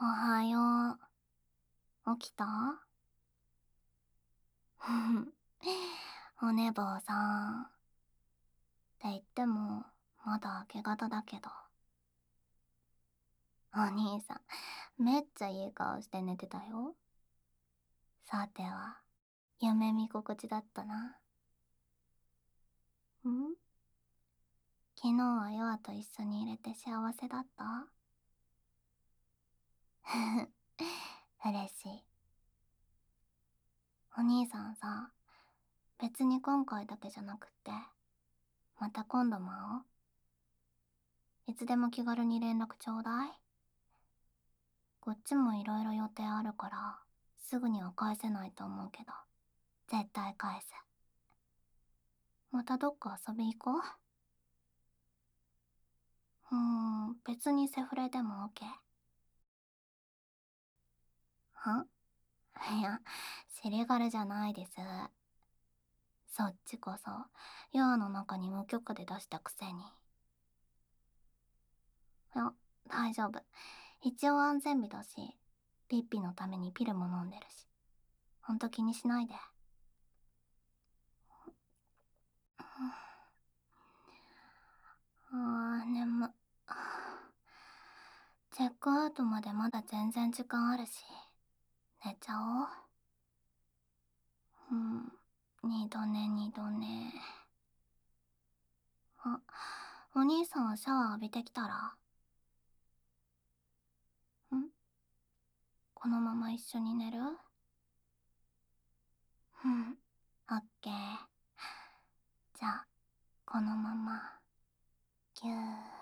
おはよう。起きた？お寝坊さん。って言っても、まだ明け方だけど。お兄さん、めっちゃいい顔して寝てたよ。さては、夢見心地だったな。昨日はヨアと一緒にいれて幸せだった？嬉しい。お兄さんさ、別に今回だけじゃなくって、また今度も会おう。いつでも気軽に連絡ちょうだい。こっちもいろいろ予定あるから、すぐには返せないと思うけど、絶対返す。またどっか遊び行こう？別にセフレでも OK。いや、シリガルじゃないです。そっちこそ、ヨアの中に無許可で出したくせに。いや、大丈夫。一応安全日だし、ピッピのためにピルも飲んでるし。ほんと気にしないで。眠っ。チェックアウトまでまだ全然時間あるし、寝ちゃおう。二度寝二度寝。あ、お兄さんはシャワー浴びてきたら？このまま一緒に寝る？オッケー。じゃあ、このまま、ぎゅー。